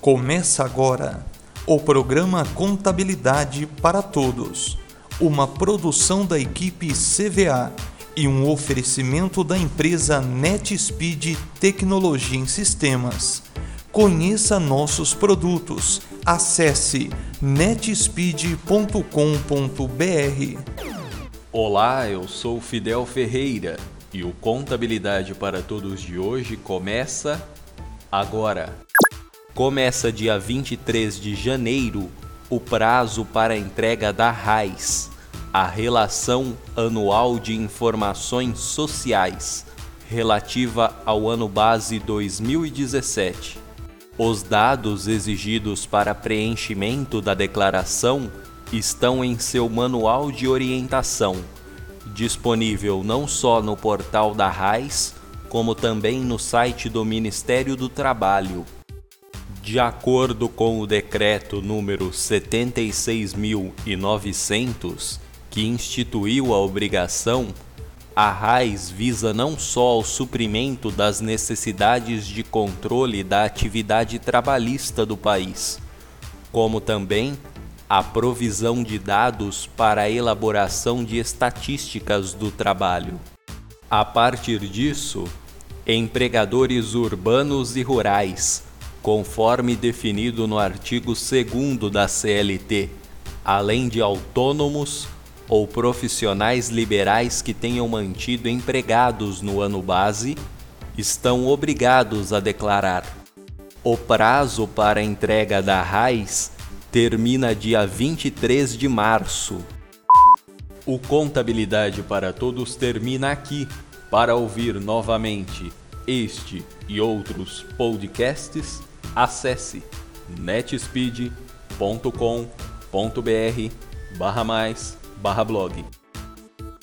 Começa agora o programa Contabilidade para Todos, uma produção da equipe CVA e um oferecimento da empresa NetSpeed Tecnologia em Sistemas. Conheça nossos produtos. Acesse netspeed.com.br. Olá, eu sou Fidel Ferreira e o Contabilidade para Todos de hoje começa agora. Começa dia 23 de janeiro o prazo para a entrega da RAIS, a Relação Anual de Informações Sociais, relativa ao ano base 2017. Os dados exigidos para preenchimento da declaração estão em seu manual de orientação, disponível não só no portal da RAIS, como também no site do Ministério do Trabalho. De acordo com o decreto número 76.900, que instituiu a obrigação, a RAIS visa não só ao suprimento das necessidades de controle da atividade trabalhista do país, como também a provisão de dados para a elaboração de estatísticas do trabalho. A partir disso, empregadores urbanos e rurais, conforme definido no artigo 2º da CLT, além de autônomos ou profissionais liberais que tenham mantido empregados no ano base, estão obrigados a declarar. O prazo para a entrega da RAIS termina dia 23 de março. O Contabilidade para Todos termina aqui. Para ouvir novamente este e outros podcasts, acesse netspeed.com.br/blog.